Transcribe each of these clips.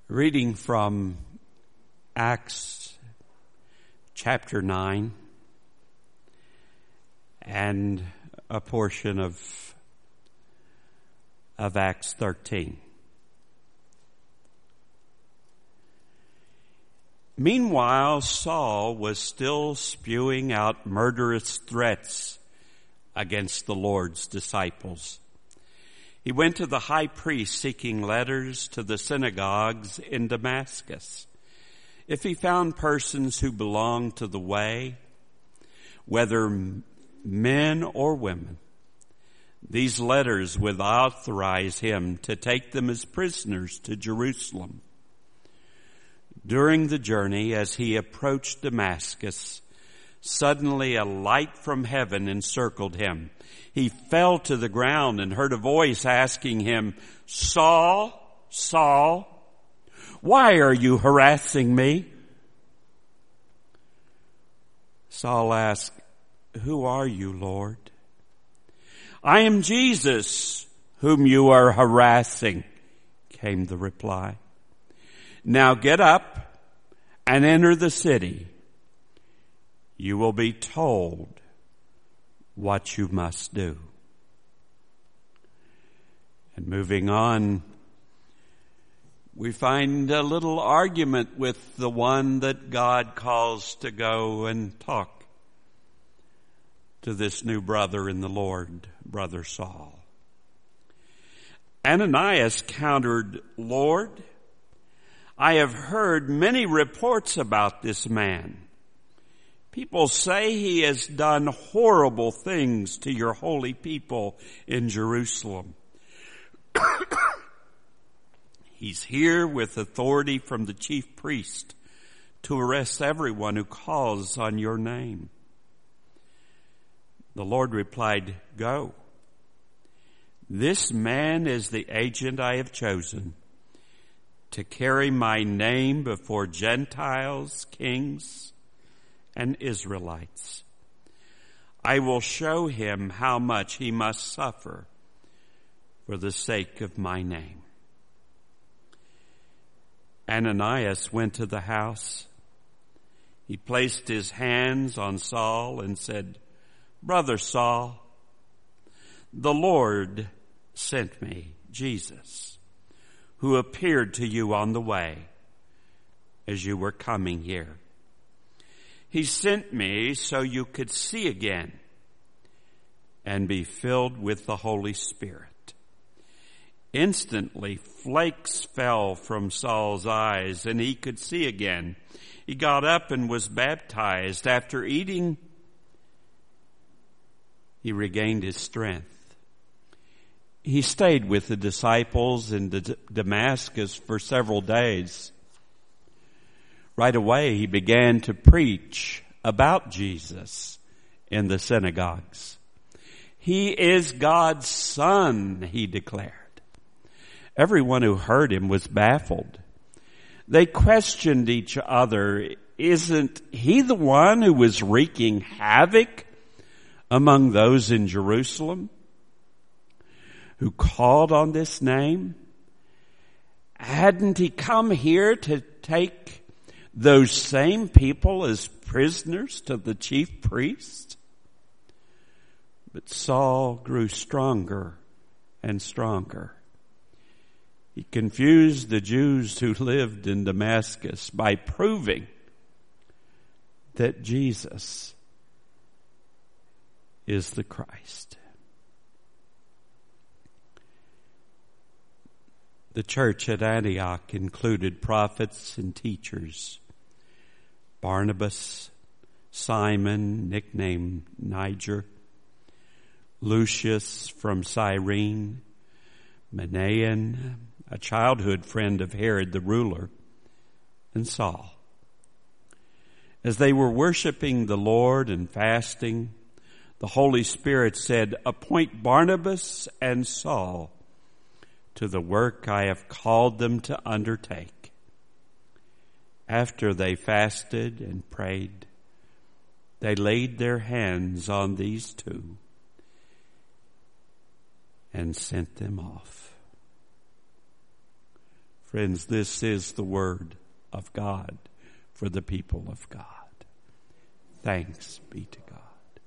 Reading from Acts chapter 9 and a portion of Acts 13. Meanwhile, Saul was still spewing out murderous threats against the Lord's disciples. He went to the high priest seeking letters to the synagogues in Damascus. If he found persons who belonged to the way, whether men or women, these letters would authorize him to take them as prisoners to Jerusalem. During the journey, as he approached Damascus, suddenly a light from heaven encircled him. He fell to the ground and heard a voice asking him, "Saul, Saul, why are you harassing me?" Saul asked, "Who are you, Lord?" "I am Jesus, whom you are harassing," came the reply. "Now get up and enter the city. You will be told what you must do." And moving on, we find a little argument with the one that God calls to go and talk to this new brother in the Lord, Brother Saul. Ananias countered, "Lord, I have heard many reports about this man. People say he has done horrible things to your holy people in Jerusalem. He's here with authority from the chief priest to arrest everyone who calls on your name." The Lord replied, "Go. This man is the agent I have chosen to carry my name before Gentiles, kings, and Israelites. I will show him how much he must suffer for the sake of my name." Ananias went to the house. He placed his hands on Saul and said, "Brother Saul, the Lord sent me, Jesus, who appeared to you on the way as you were coming here. He sent me so you could see again and be filled with the Holy Spirit." Instantly, flakes fell from Saul's eyes and he could see again. He got up and was baptized. After eating, he regained his strength. He stayed with the disciples in Damascus for several days. Right away, he began to preach about Jesus in the synagogues. "He is God's Son," he declared. Everyone who heard him was baffled. They questioned each other, "Isn't he the one who was wreaking havoc among those in Jerusalem who called on this name? Hadn't he come here to take those same people as prisoners to the chief priest?" But Saul grew stronger and stronger. He confused the Jews who lived in Damascus by proving that Jesus is the Christ. The church at Antioch included prophets and teachers: Barnabas, Simon, nicknamed Niger, Lucius from Cyrene, Manaen, a childhood friend of Herod the ruler, and Saul. As they were worshiping the Lord and fasting, the Holy Spirit said, "Appoint Barnabas and Saul to the work I have called them to undertake." After they fasted and prayed, they laid their hands on these two and sent them off. Friends, this is the word of God for the people of God. Thanks be to God.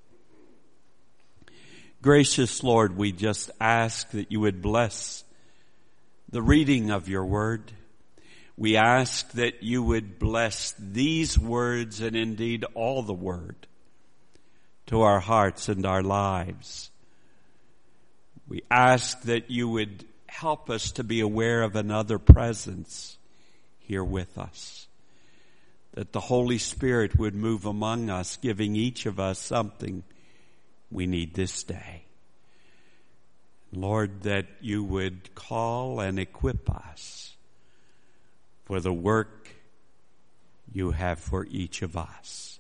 Gracious Lord, we just ask that you would bless the reading of your word. We ask that you would bless these words and indeed all the word to our hearts and our lives. We ask that you would help us to be aware of another presence here with us. That the Holy Spirit would move among us, giving each of us something we need this day. Lord, that you would call and equip us for the work you have for each of us.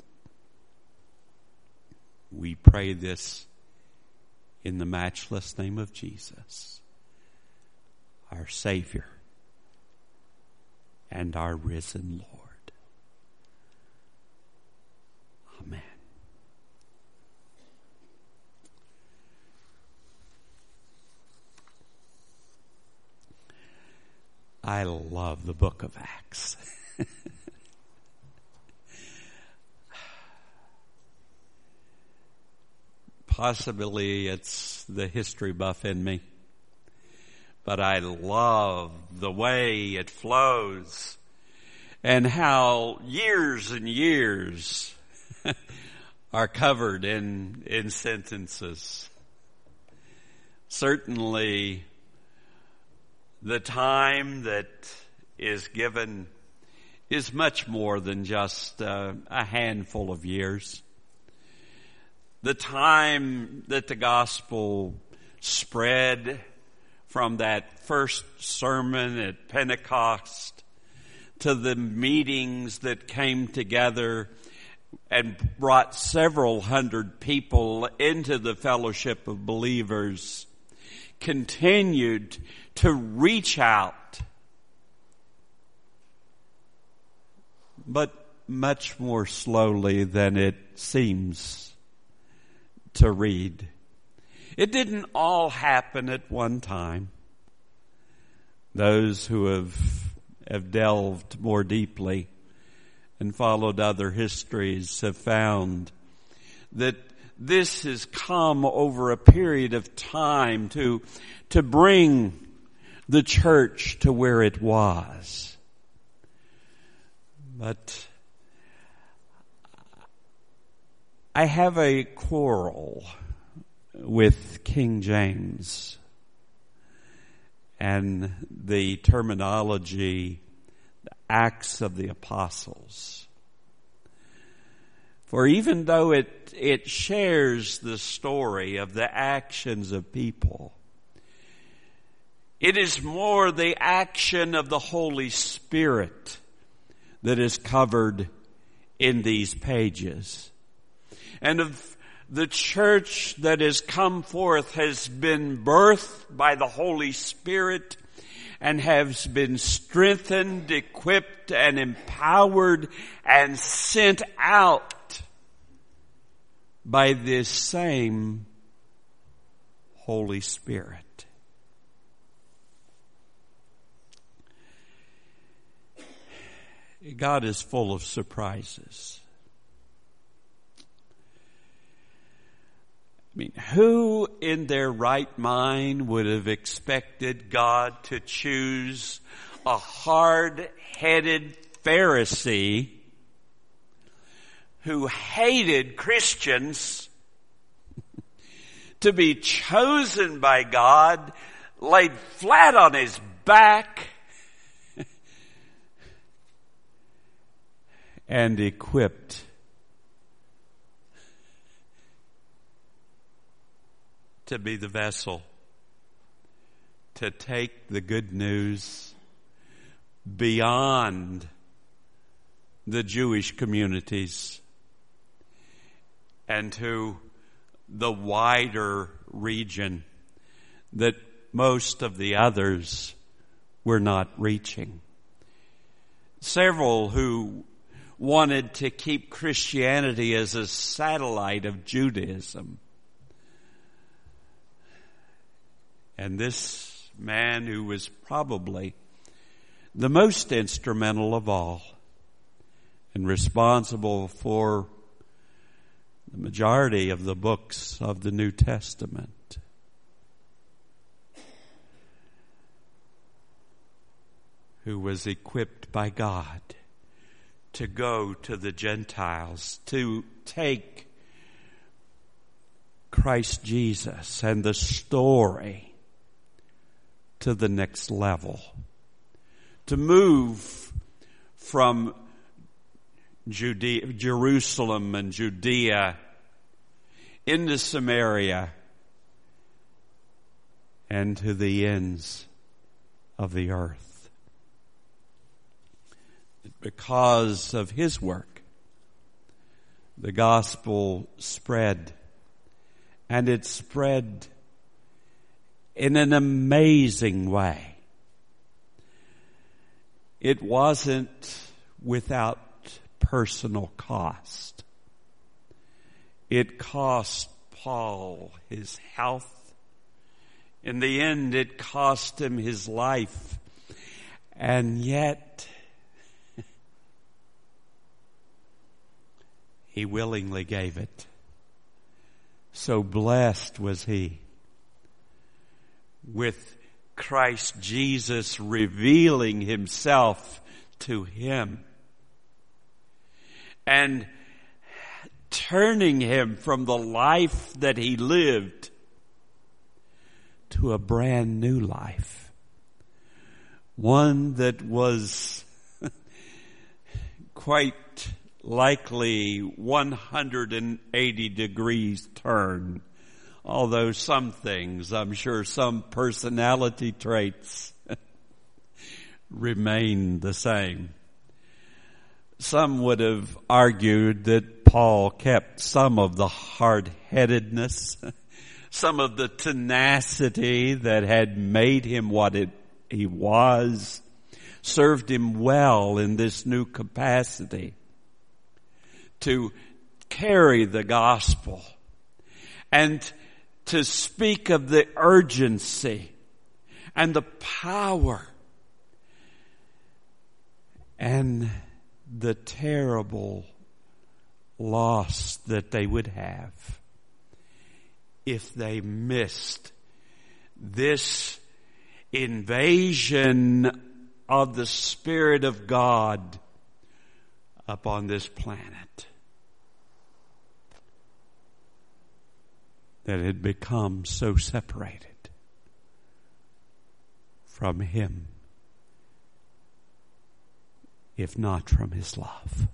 We pray this in the matchless name of Jesus, our Savior and our risen Lord. Amen. I love the book of Acts. Possibly it's the history buff in me, but I love the way it flows and how years and years are covered in sentences. Certainly, the time that is given is much more than just a handful of years. The time that the gospel spread from that first sermon at Pentecost to the meetings that came together and brought several hundred people into the fellowship of believers, continued to reach out, but much more slowly than it seems to read. It didn't all happen at one time. Those who have delved more deeply and followed other histories have found that this has come over a period of time to bring the church to where it was. But I have a quarrel with King James and the terminology, the Acts of the Apostles. For even though it shares the story of the actions of people, it is more the action of the Holy Spirit that is covered in these pages. And of the church that has come forth has been birthed by the Holy Spirit and has been strengthened, equipped, and empowered and sent out by this same Holy Spirit. God is full of surprises. I mean, who in their right mind would have expected God to choose a hard-headed Pharisee who hated Christians to be chosen by God, laid flat on his back, and equipped to be the vessel to take the good news beyond the Jewish communities and to the wider region that most of the others were not reaching. Several who wanted to keep Christianity as a satellite of Judaism. And this man, who was probably the most instrumental of all and responsible for the majority of the books of the New Testament. Who was equipped by God to go to the Gentiles, to take Christ Jesus and the story to the next level, to move from Jerusalem and Judea into Samaria and to the ends of the earth. Because of his work, the gospel spread, and it spread in an amazing way. It wasn't without personal cost. It cost Paul his health. In the end, it cost him his life. And yet, he willingly gave it. So blessed was he with Christ Jesus revealing himself to him and turning him from the life that he lived to a brand new life. One that was quite likely 180 degrees turn. Although some things, I'm sure some personality traits remain the same. Some would have argued that Paul kept some of the hard-headedness, some of the tenacity that had made him what he was, served him well in this new capacity to carry the gospel and to speak of the urgency and the power and the terrible loss that they would have if they missed this invasion of the Spirit of God upon this planet that had become so separated from Him, if not from His love.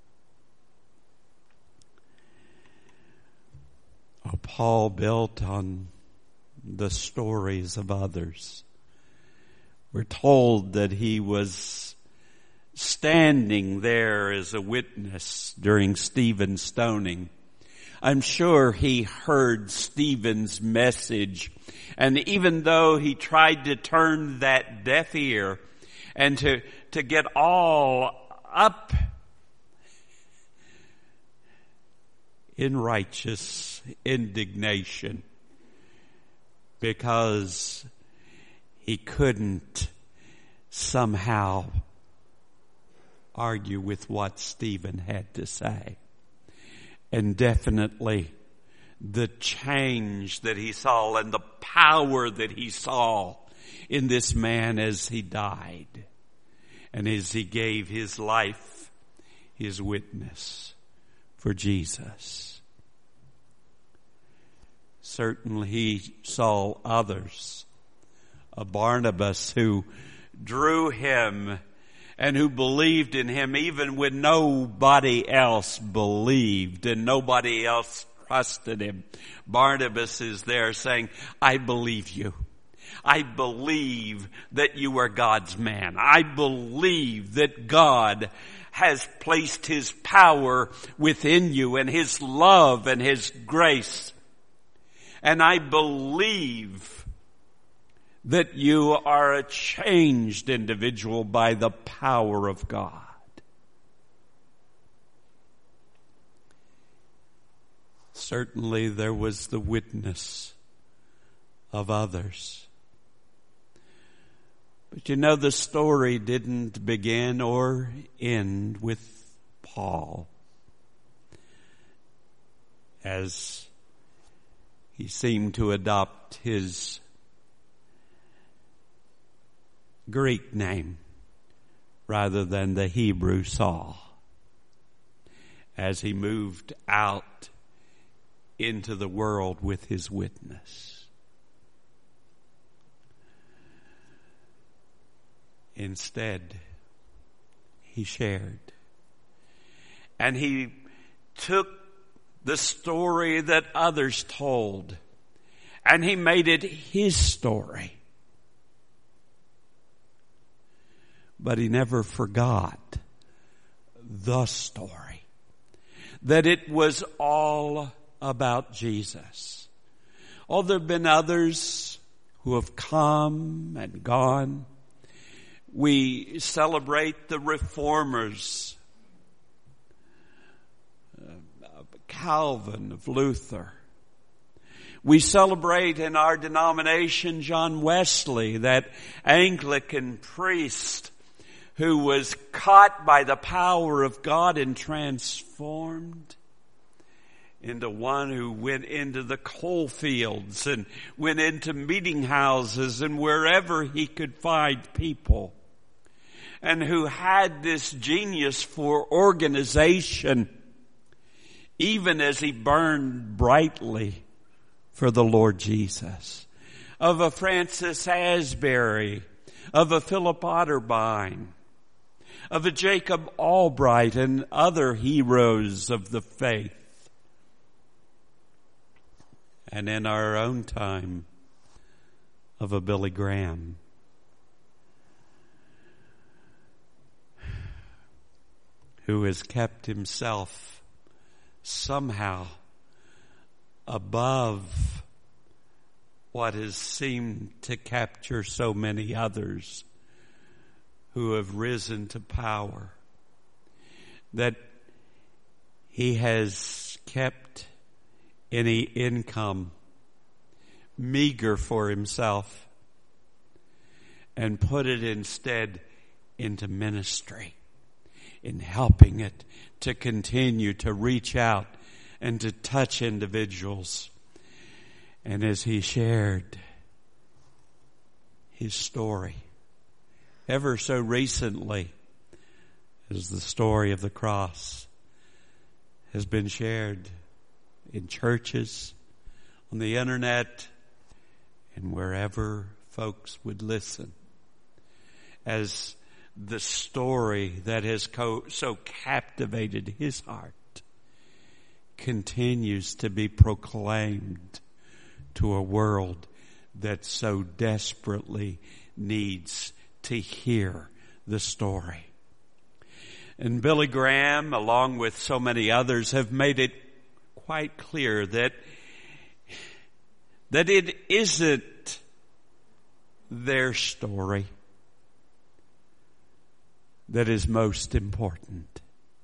Paul built on the stories of others. We're told that he was standing there as a witness during Stephen's stoning. I'm sure he heard Stephen's message, and even though he tried to turn that deaf ear and to get all up in righteous indignation because he couldn't somehow argue with what Stephen had to say. And definitely the change that he saw and the power that he saw in this man as he died and as he gave his life, his witness for Jesus. Certainly he saw others, a Barnabas who drew him and who believed in him even when nobody else believed and nobody else trusted him. Barnabas is there saying, I believe you. I believe that you are God's man. I believe that God has placed His power within you and His love and His grace. And I believe that you are a changed individual by the power of God. Certainly there was the witness of others. But you know, the story didn't begin or end with Paul, as he seemed to adopt his Greek name rather than the Hebrew Saul, as he moved out into the world with his witness. Instead, he shared. And he took the story that others told, and he made it his story. But he never forgot the story, that it was all about Jesus. Oh, there have been others who have come and gone. We celebrate the reformers, of Calvin, of Luther. We celebrate in our denomination John Wesley, that Anglican priest who was caught by the power of God and transformed into one who went into the coal fields and went into meeting houses and wherever he could find people, and who had this genius for organization, even as he burned brightly for the Lord Jesus. Of a Francis Asbury, of a Philip Otterbein, of a Jacob Albright, and other heroes of the faith. And in our own time, of a Billy Graham. Who has kept himself somehow above what has seemed to capture so many others who have risen to power. That he has kept any income meager for himself and put it instead into ministry, in helping it to continue to reach out and to touch individuals. And as he shared his story, ever so recently, as the story of the cross has been shared in churches, on the internet, and wherever folks would listen, as the story that has so captivated his heart continues to be proclaimed to a world that so desperately needs to hear the story. And Billy Graham, along with so many others, have made it quite clear that it isn't their story that is most important.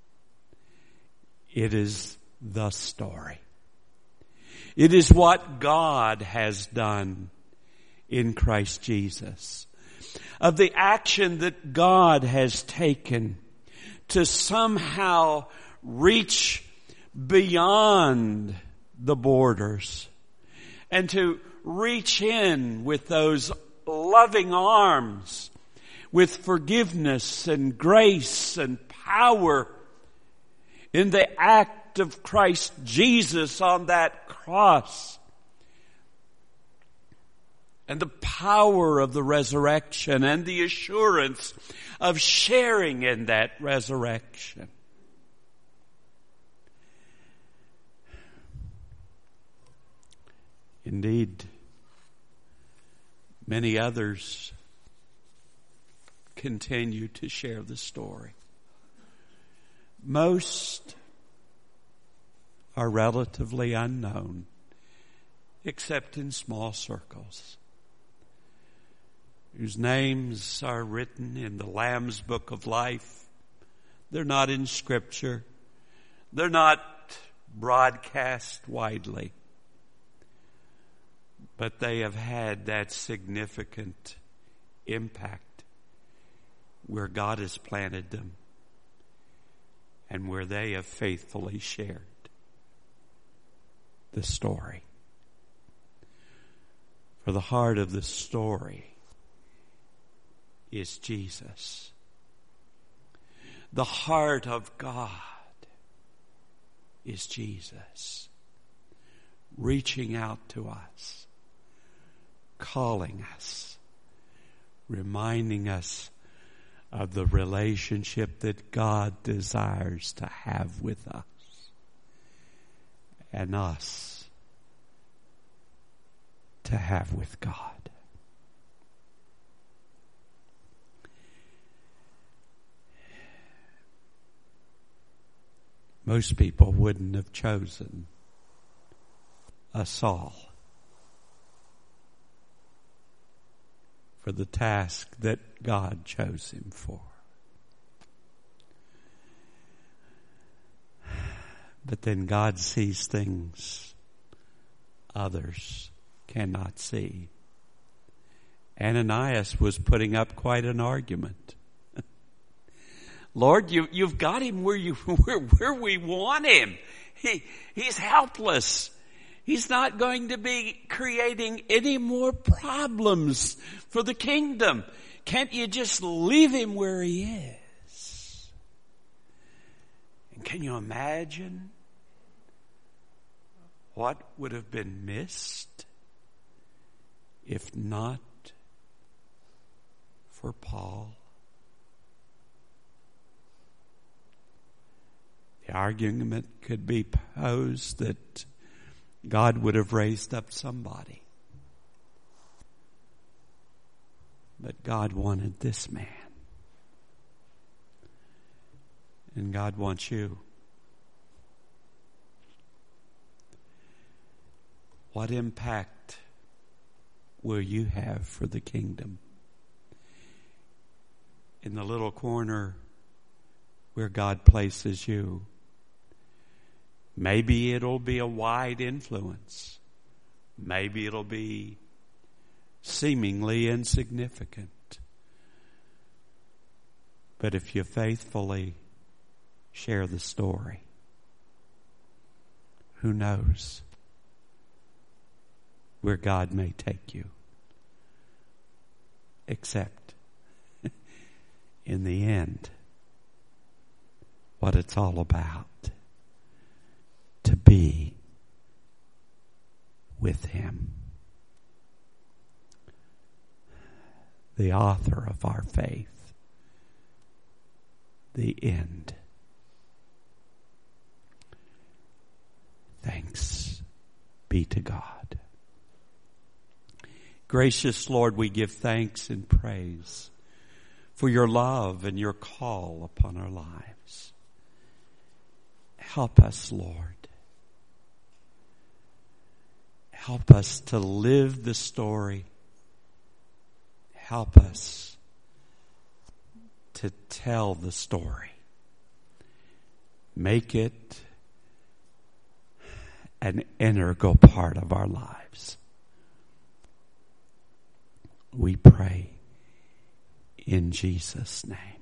It is the story. It is what God has done in Christ Jesus, of the action that God has taken to somehow reach beyond the borders and to reach in with those loving arms, with forgiveness and grace and power in the act of Christ Jesus on that cross, and the power of the resurrection and the assurance of sharing in that resurrection. Indeed, many others continue to share the story. Most are relatively unknown, except in small circles, whose names are written in the Lamb's Book of Life. They're not in Scripture. They're not broadcast widely. But they have had that significant impact where God has planted them and where they have faithfully shared the story. For the heart of the story is Jesus. The heart of God is Jesus, reaching out to us, calling us, reminding us of the relationship that God desires to have with us and us to have with God. Most people wouldn't have chosen a Saul for the task that God chose him for. But then God sees things others cannot see. Ananias was putting up quite an argument. Lord, you've got him where we want him. He's helpless. He's not going to be creating any more problems for the kingdom. Can't you just leave him where he is? And can you imagine what would have been missed if not for Paul? The argument could be posed that God would have raised up somebody. But God wanted this man. And God wants you. What impact will you have for the kingdom? In the little corner where God places you, maybe it'll be a wide influence. Maybe it'll be seemingly insignificant. But if you faithfully share the story, who knows where God may take you? Except in the end, what it's all about, to be with him, the author of our faith, the end. Thanks be to God. Gracious Lord, we give thanks and praise for your love and your call upon our lives. Help us, Lord. Help us to live the story. Help us to tell the story. Make it an integral part of our lives. We pray in Jesus' name.